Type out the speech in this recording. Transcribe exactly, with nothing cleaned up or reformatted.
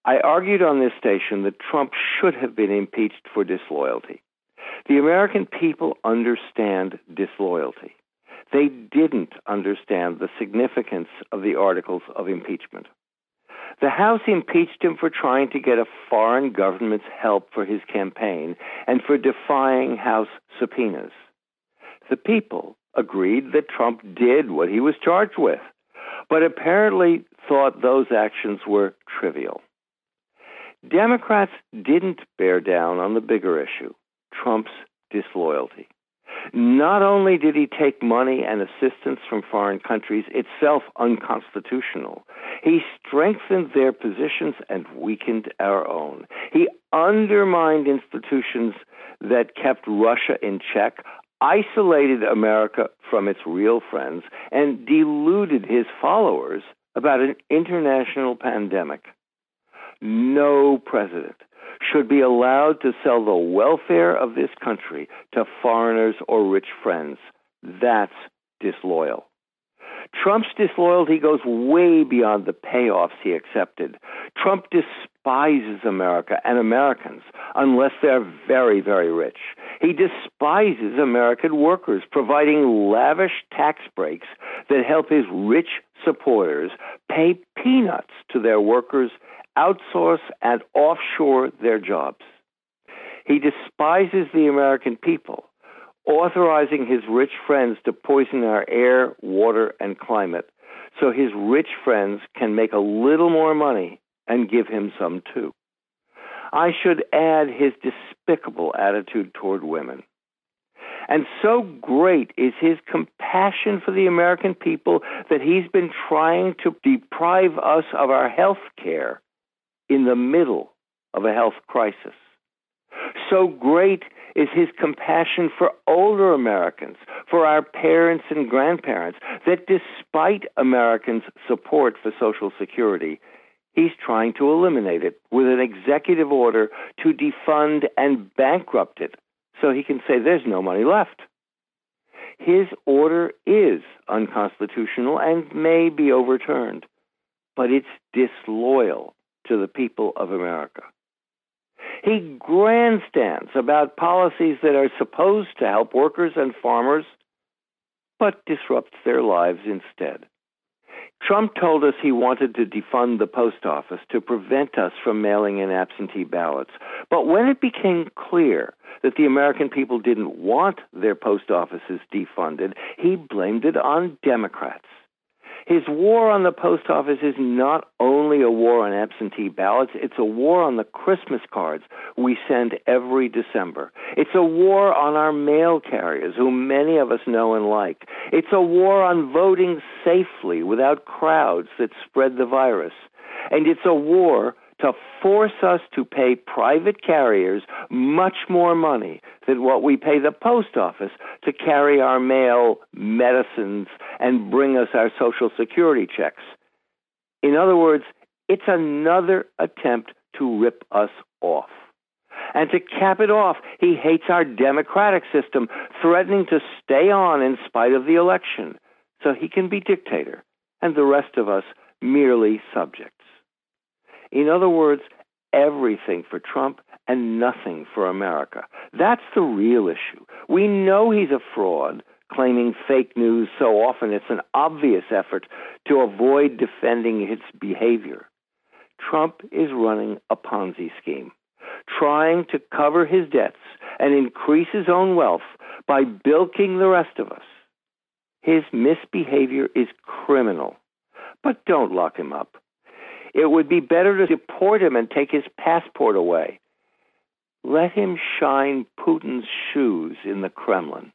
I argued on this station that Trump should have been impeached for disloyalty. The American people understand disloyalty. They didn't understand the significance of the articles of impeachment. The House impeached him for trying to get a foreign government's help for his campaign and for defying House subpoenas. The people agreed that Trump did what he was charged with, but apparently thought those actions were trivial. Democrats didn't bear down on the bigger issue, Trump's disloyalty. Not only did he take money and assistance from foreign countries, itself unconstitutional, he strengthened their positions and weakened our own. He undermined institutions that kept Russia in check, isolated America from its real friends, and deluded his followers about an international pandemic. No president should be allowed to sell the welfare of this country to foreigners or rich friends. That's disloyal. Trump's disloyalty goes way beyond the payoffs he accepted. Trump despises America and Americans unless they're very, very rich. He despises American workers, providing lavish tax breaks that help his rich supporters pay peanuts to their workers, outsource and offshore their jobs. He despises the American people, authorizing his rich friends to poison our air, water, and climate so his rich friends can make a little more money and give him some too. I should add his despicable attitude toward women. And so great is his compassion for the American people that he's been trying to deprive us of our health care in the middle of a health crisis. So great is his compassion for older Americans, for our parents and grandparents, that despite Americans' support for Social Security, he's trying to eliminate it with an executive order to defund and bankrupt it so he can say there's no money left. His order is unconstitutional and may be overturned, but it's disloyal to the people of America. He grandstands about policies that are supposed to help workers and farmers, but disrupts their lives instead. Trump told us he wanted to defund the post office to prevent us from mailing in absentee ballots. But when it became clear that the American people didn't want their post offices defunded, he blamed it on Democrats. His war on the post office is not only a war on absentee ballots, it's a war on the Christmas cards we send every December. It's a war on our mail carriers, who many of us know and like. It's a war on voting safely without crowds that spread the virus. And it's a war to force us to pay private carriers much more money than what we pay the post office to carry our mail, medicines, and bring us our Social Security checks. In other words, it's another attempt to rip us off. And to cap it off, he hates our democratic system, threatening to stay on in spite of the election, so he can be dictator, and the rest of us merely subjects. In other words, everything for Trump and nothing for America. That's the real issue. We know he's a fraud, claiming fake news so often it's an obvious effort to avoid defending his behavior. Trump is running a Ponzi scheme, trying to cover his debts and increase his own wealth by bilking the rest of us. His misbehavior is criminal, but don't lock him up. It would be better to deport him and take his passport away. Let him shine Putin's shoes in the Kremlin.